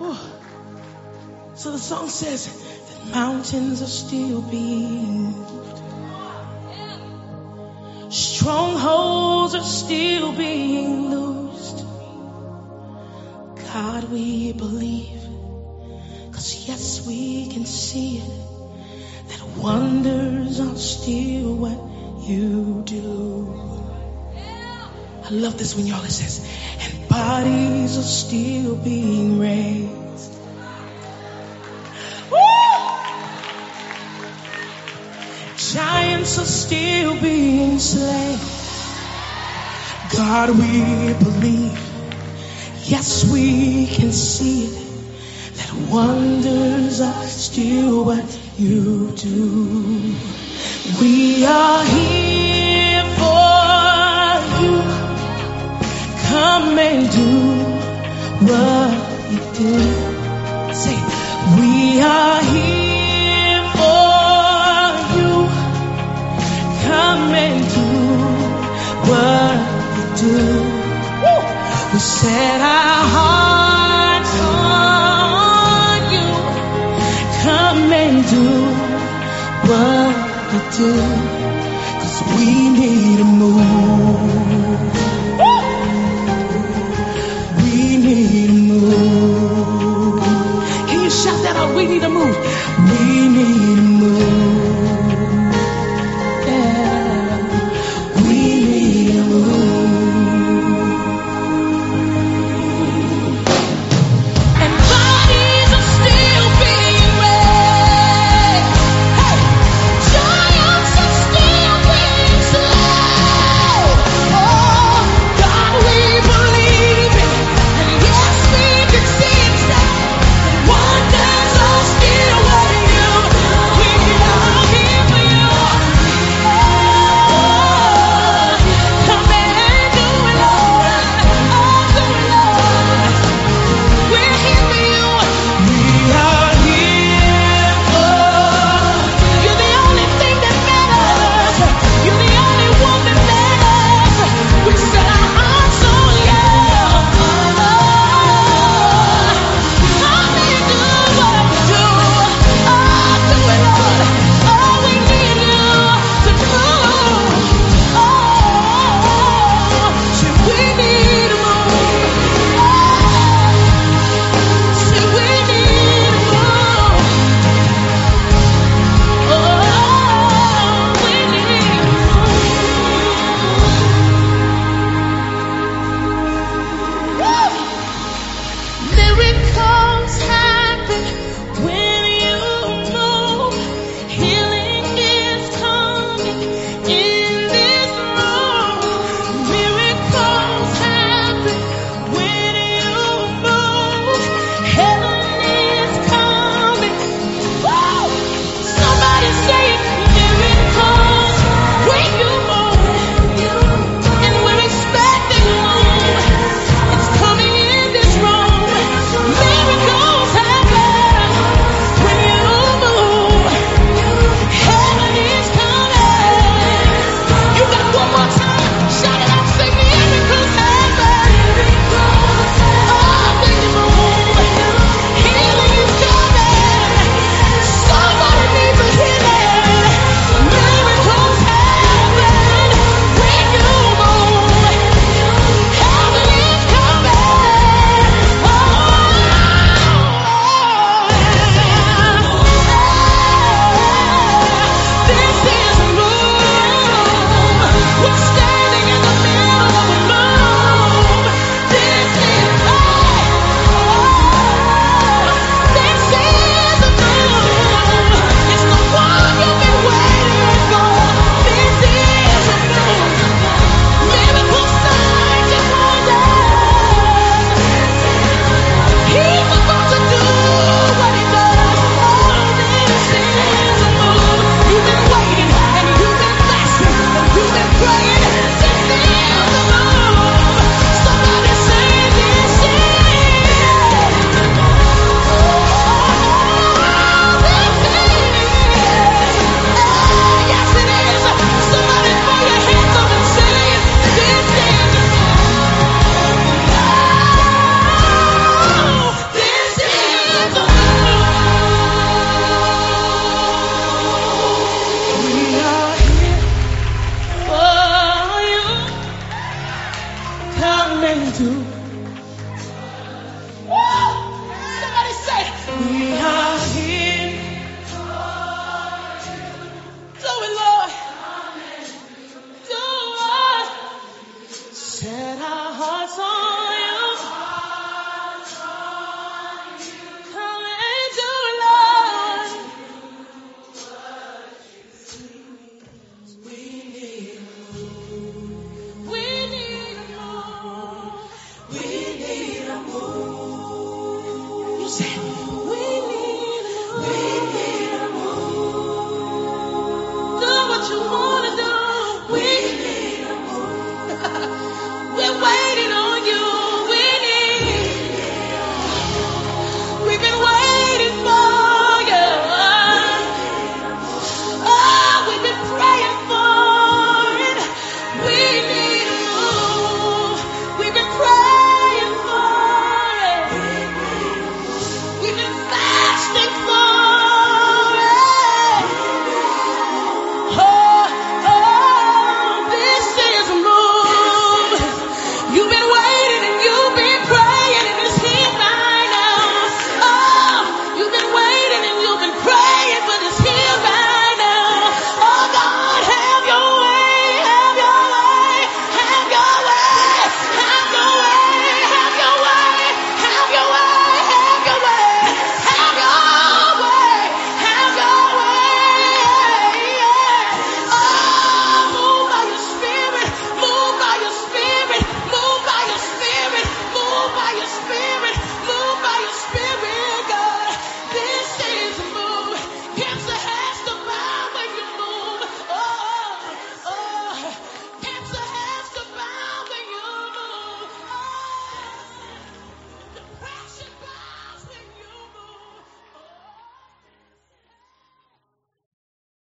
So the song says that mountains are still being moved. Strongholds are still being loosed. God, we believe, 'cause yes, we can see it, that wonders are still what you do. I love this when y'all, it says, and bodies are still being raised. Woo! Giants are still being slain. God, we believe. Yes, we can see it, that wonders are still what you do. We are here for you. Come and do what you do. Say, we are here for you. Come and do what you do. Woo! We set our hearts on you. Come and do what you do.